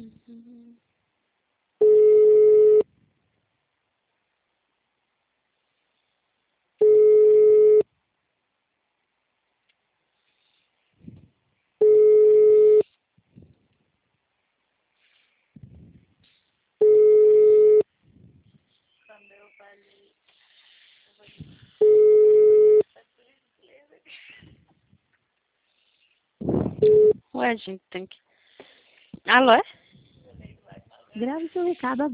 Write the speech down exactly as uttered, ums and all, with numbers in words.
Quando eu falei, Ué, gente, tem que... Alô? Grave seu recado